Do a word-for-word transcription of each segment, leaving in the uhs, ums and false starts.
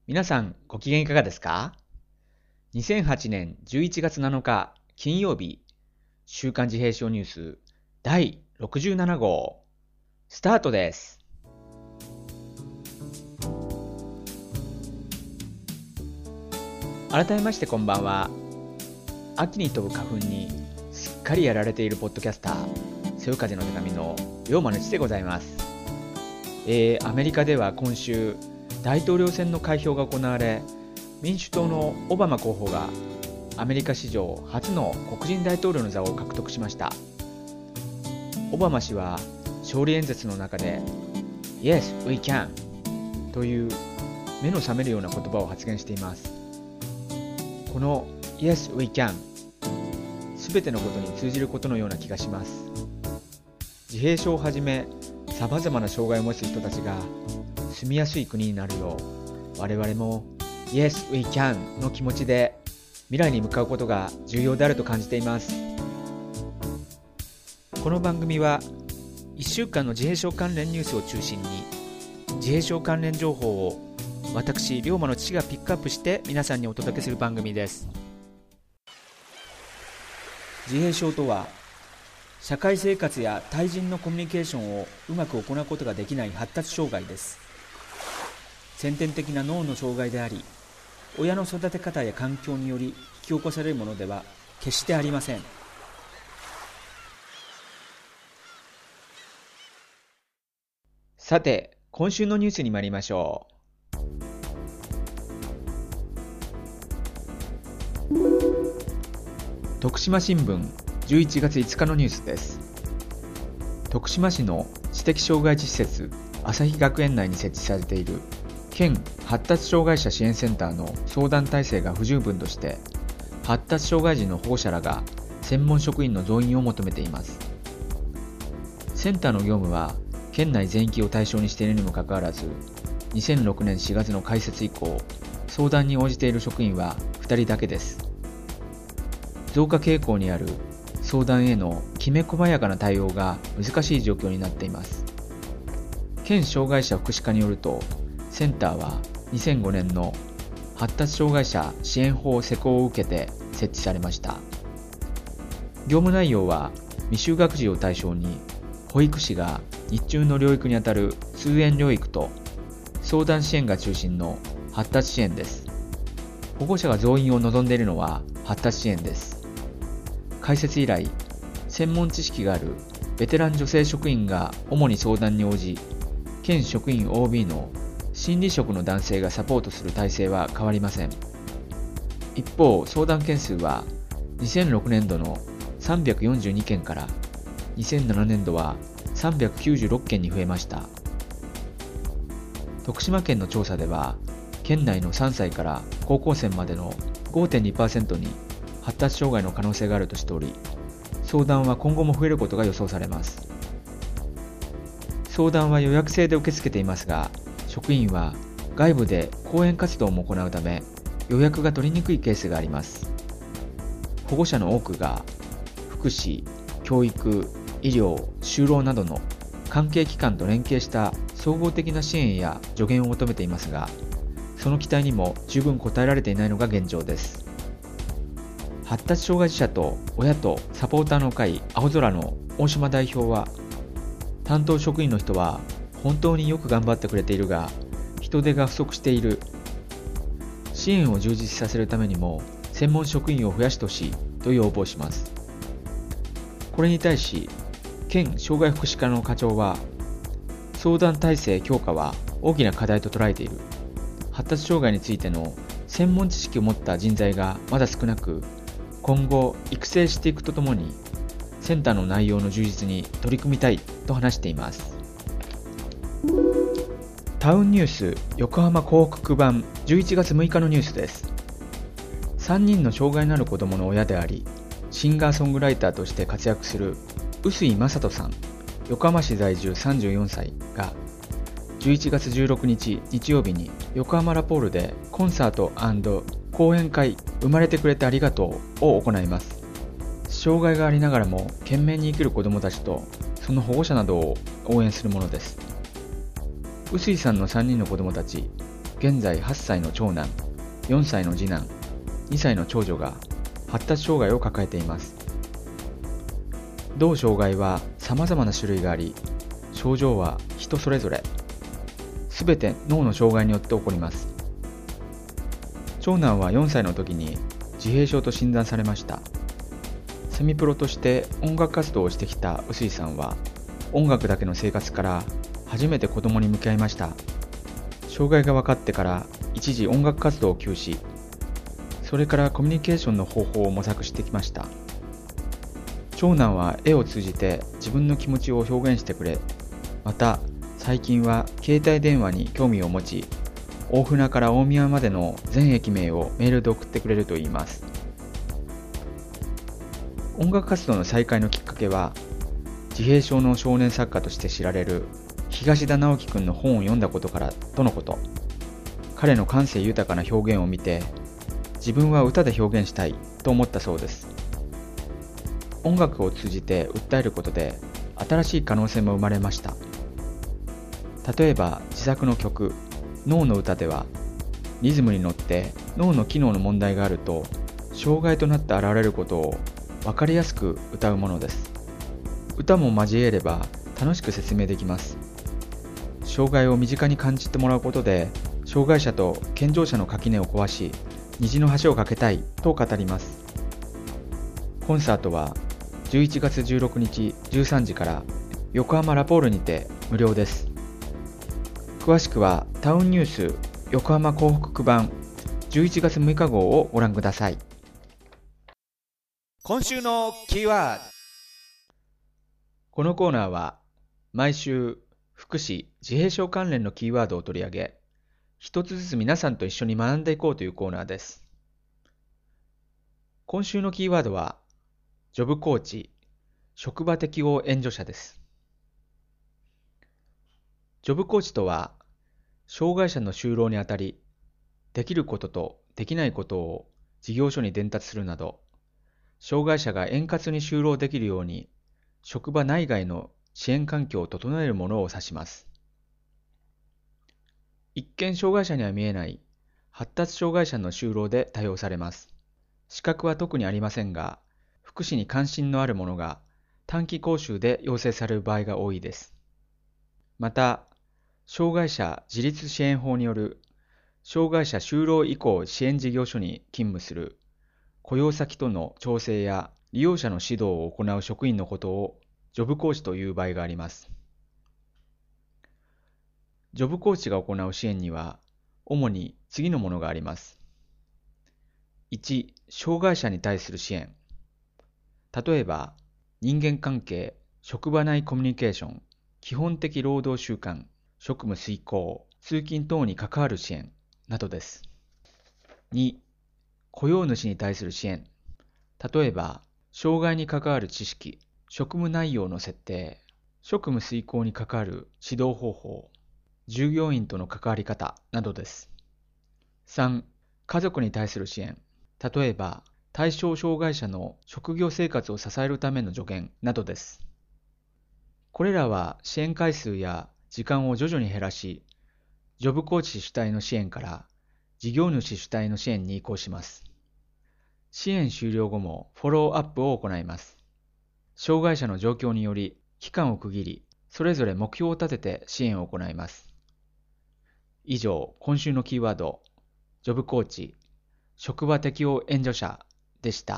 皆さんご機嫌いかがですか？ にせんはち 年じゅういちがつなのか金曜日、週刊自閉症ニュースだいろくじゅうなな号スタートです。改めましてこんばんは。秋に飛ぶ花粉にすっかりやられているポッドキャスター、そよ風の手紙の龍馬の地でございます。えー、アメリカでは今週大統領選の開票が行われ、民主党のオバマ候補がアメリカ史上初の黒人大統領の座を獲得しました。オバマ氏は勝利演説の中で Yes, we can という目の覚めるような言葉を発言しています。この Yes, we can すべてのことに通じることのような気がします。自閉症をはじめさまざまな障害を持つ人たちが住みやすい国になるよう、我々も Yes, we can の気持ちで未来に向かうことが重要であると感じています。この番組はいっしゅうかんの自閉症関連ニュースを中心に、自閉症関連情報を私、龍馬の父がピックアップして皆さんにお届けする番組です。自閉症とは、社会生活や対人のコミュニケーションをうまく行うことができない発達障害です。先天的な脳の障害であり、親の育て方や環境により引き起こされるものでは決してありません。さて、今週のニュースに参りましょう。徳島新聞じゅういちがついつかのニュースです。徳島市の知的障害児施設朝日学園内に設置されている県発達障害者支援センターの相談体制が不十分として、発達障害児の保護者らが専門職員の増員を求めています。センターの業務は県内全域を対象にしているにもかかわらず、にせんろくねんしがつの開設以降、相談に応じている職員はふたりだけです。増加傾向にある相談へのきめ細やかな対応が難しい状況になっています。県障害者福祉課によると、センターはにせんごねんの発達障害者支援法施行を受けて設置されました。業務内容は未就学児を対象に保育士が日中の療育にあたる通園療育と相談支援が中心の発達支援です。保護者が増員を望んでいるのは発達支援です。開設以来、専門知識があるベテラン女性職員が主に相談に応じ、県職員 オービー の心理職の男性がサポートする体制は変わりません。一方、相談件数はにせんろくねんどのさんびゃくよんじゅうにけんからにせんななねんどはさんびゃくきゅうじゅうろっけんに増えました。徳島県の調査では、県内のさんさいから高校生までの ごてんにパーセント に発達障害の可能性があるとしており、相談は今後も増えることが予想されます。相談は予約制で受け付けていますが、職員は外部で講演活動も行うため予約が取りにくいケースがあります。保護者の多くが福祉、教育、医療、就労などの関係機関と連携した総合的な支援や助言を求めていますが、その期待にも十分応えられていないのが現状です。発達障害児者と親とサポーターの会青空の大島代表は、担当職員の人は本当によく頑張ってくれているが、人手が不足している。支援を充実させるためにも専門職員を増やしてほしいと要望します。これに対し、県障害福祉課の課長は、相談体制強化は大きな課題と捉えている。発達障害についての専門知識を持った人材がまだ少なく、今後育成していくとともに、センターの内容の充実に取り組みたいと話しています。タウンニュース横浜港北区版じゅういちがつむいかのニュースです。さんにんの障害のある子どもの親であり、シンガーソングライターとして活躍する臼井正人さん、横浜市在住さんじゅうよんさいがじゅういちがつじゅうろくにち日曜日に横浜ラポールでコンサート&講演会生まれてくれてありがとうを行います。障害がありながらも懸命に生きる子どもたちとその保護者などを応援するものです。臼井さんのさんにんの子どもたち、 現在はっさいの長男、よんさいの次男、にさいの長女が発達障害を抱えています。同障害は様々な種類があり、症状は人それぞれ、すべて脳の障害によって起こります。長男はよんさいの時に自閉症と診断されました。セミプロとして音楽活動をしてきた臼井さんは、音楽だけの生活から初めて子供に向き合いました。障害が分かってから一時音楽活動を休止、それからコミュニケーションの方法を模索してきました。長男は絵を通じて自分の気持ちを表現してくれ、また最近は携帯電話に興味を持ち、大船から大宮までの全駅名をメールで送ってくれるといいます。音楽活動の再開のきっかけは、自閉症の少年作家として知られる東田直樹くんの本を読んだことからとのこと。彼の感性豊かな表現を見て、自分は歌で表現したいと思ったそうです。音楽を通じて訴えることで新しい可能性も生まれました。例えば自作の曲「脳の歌」では、リズムに乗って脳の機能の問題があると障害となって現れることを分かりやすく歌うものです。歌も交えれば楽しく説明できます。障害を身近に感じてもらうことで、障害者と健常者の垣根を壊し、虹の橋を架けたいと語ります。コンサートはじゅういちがつじゅうろくにちじゅうさんじから横浜ラポールにて無料です。詳しくはタウンニュース横浜港北区版じゅういちがつむいか号をご覧ください。 今週のキーワード。 このコーナーは毎週福祉・自閉症関連のキーワードを取り上げ、一つずつ皆さんと一緒に学んでいこうというコーナーです。今週のキーワードはジョブコーチ、職場適応援助者です。ジョブコーチとは、障害者の就労にあたり、できることとできないことを事業所に伝達するなど、障害者が円滑に就労できるように、職場内外の支援環境を整えるものを指します。一見障害者には見えない発達障害者の就労で多用されます。資格は特にありませんが、福祉に関心のある者が短期講習で要請される場合が多いです。また、障害者自立支援法による障害者就労移行支援事業所に勤務する雇用先との調整や利用者の指導を行う職員のことをジョブコーチという場合があります。ジョブコーチが行う支援には主に次のものがあります。いち、障害者に対する支援。例えば、人間関係、職場内コミュニケーション、基本的労働習慣、職務遂行、通勤等に関わる支援などです。に、雇用主に対する支援。例えば、障害に関わる知識、職務内容の設定、職務遂行に関わる指導方法、従業員との関わり方などです。さん、家族に対する支援。例えば、対象障害者の職業生活を支えるための助言などです。これらは支援回数や時間を徐々に減らし、ジョブコーチ主体の支援から事業主主体の支援に移行します。支援終了後もフォローアップを行います。障害者の状況により期間を区切り、それぞれ目標を立てて支援を行います。以上、今週のキーワード、ジョブコーチ、職場適応援助者でした。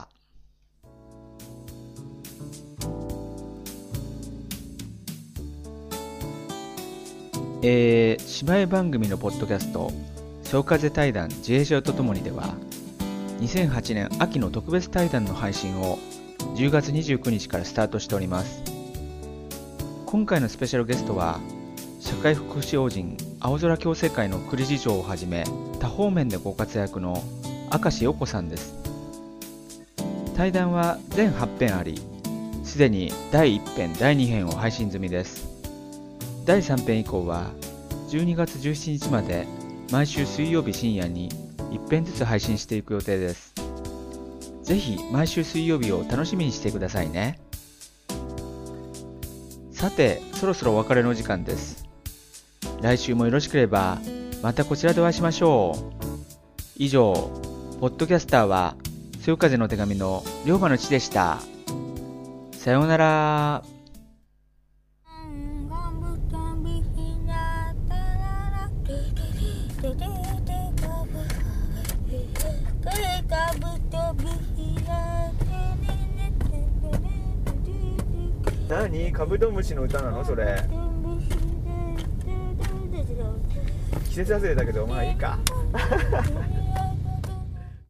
えー、姉妹番組のポッドキャスト、潮風対談自閉症とともにでは、にせんはちねん秋の特別対談の配信をじゅうがつにじゅうくにちからスタートしております。今回のスペシャルゲストは、社会福祉法人青空共生会の副理事長をはじめ、多方面でご活躍の明石陽子さんです。対談は全はち編あり、すでにだいいっ編、だいに編を配信済みです。だいさん編以降はじゅうにがつじゅうしちにちまで毎週水曜日深夜にいっ編ずつ配信していく予定です。ぜひ毎週水曜日を楽しみにしてくださいね。さて、そろそろお別れの時間です。来週もよろしければまたこちらでお会いしましょう。以上、ポッドキャスターはそよ風の手紙の龍馬の地でした。さようなら。 何？カブトムシの歌なのそれ？季節外れだけどまあいいか。